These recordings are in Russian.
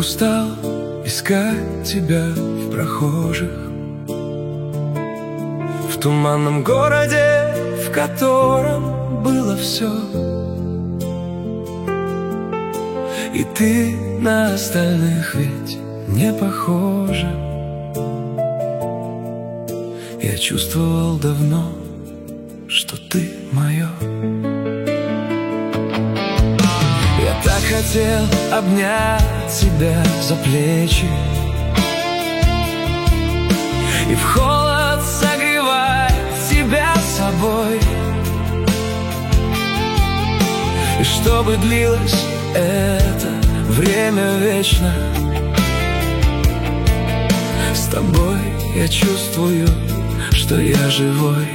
устал искать тебя в прохожих, в туманном городе, в котором было все. И ты на остальных ведь не похожа. Я чувствовал давно, что ты мое. Я так хотел обнять тебя за плечи и в холод согревать тебя собой, и чтобы длилось это время вечно. С тобой я чувствую, что я живой.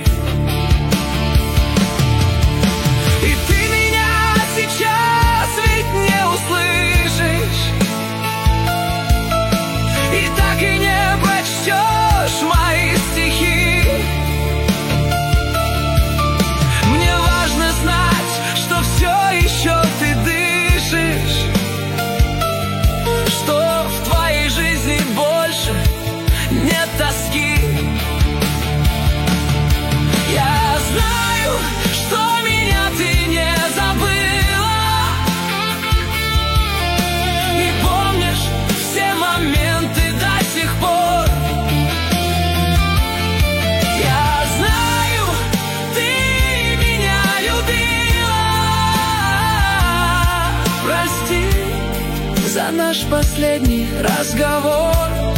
И ты меня сейчас ведь не услышишь, и так и не прочтешь мои стихи. Мне важно знать, что все еще ты дышишь, что в твоей жизни больше нет тоски. Я знаю, что меня ты не забыла, и помнишь все моменты до сих пор. Я знаю, ты меня любила. Прости за наш последний разговор.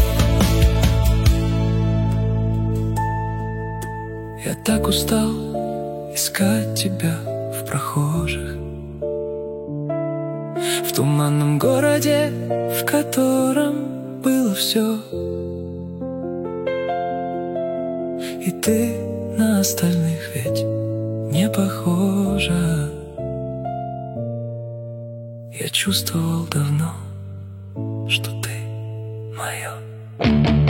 Я так устал искать тебя в прохожих, в туманном городе, в котором было все. И ты на остальных ведь не похожа. Я чувствовал давно, что ты мое.